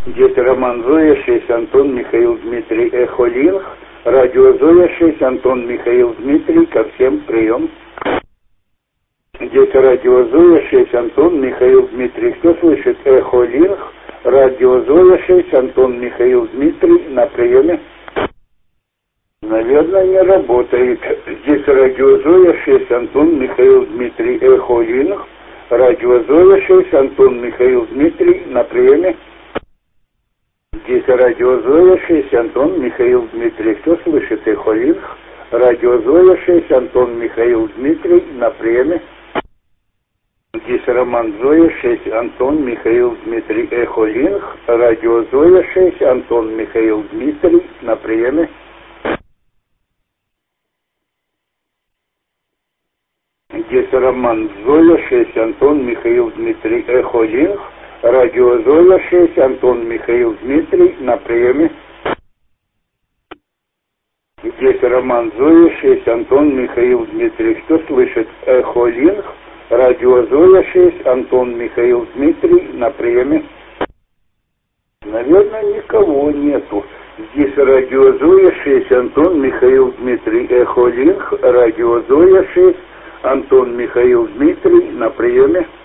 Здесь Роман Зоя 6, Антон Михаил Дмитрий, Эхо Линг, радио Зоя 6, Антон Михаил Дмитрий, ко всем прием. Здесь радио Зоя 6, Антон Михаил Дмитрий, кто слышит? Эхо Линг, радио Зоя 6, Антон Михаил Дмитрий, на приеме. Наверное, не работает. Здесь радио Зоя 6, Антон Михаил Дмитрий, Эхо Линг, радио Зоя 6, Антон Михаил Дмитрий, на приеме. Здесь радио Зоя 6, Антон Михаил Дмитрий, кто слышит? Эхо Линг, радио Зоя 6, Антон Михаил Дмитрий, на приеме. Здесь Роман Зоя 6, Антон Михаил Дмитрий, Эхо Линг, радио Зоя 6, Антон Михаил Дмитрий, на приеме. Здесь Роман Зоя 6, Антон Михаил Дмитрий, Эхо Линг, радио Зоя 6, Антон Михаил Дмитрий, на приеме. Здесь Роман Зоя 6, Антон Михаил Дмитрий, кто слышит? Эхо Линг, радио Зоя 6, Антон Михаил Дмитрий, на приеме. Наверное, никого нету. Здесь радио Зоя 6, Антон Михаил Дмитрий, Эхо Линг, радио Зоя 6, Антон Михаил Дмитрий, на приеме.